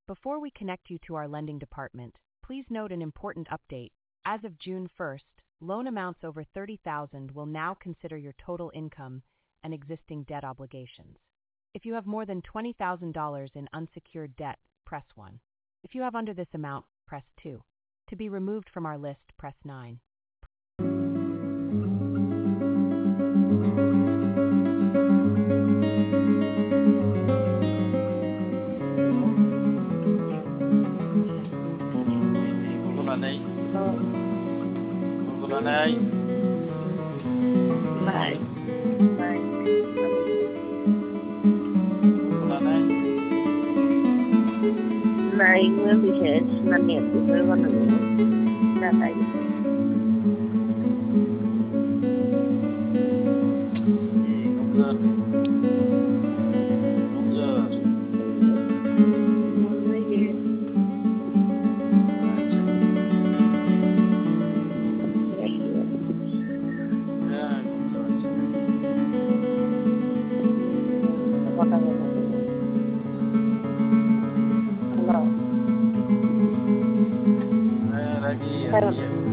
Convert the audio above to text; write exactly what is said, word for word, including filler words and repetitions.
Before we connect you to our lending department, please note an important update. As of June first, loan amounts over thirty thousand dollars will now consider your total income and existing debt obligations. If you have more than twenty thousand dollars in unsecured debt, press one. If you have under this amount, press two. To be removed from our list, press nine. Này Google này Này Này Google này Này Nguyễn Thị Hệ là niệm của tôi văn nữ ra tại Google Google lagi Hello.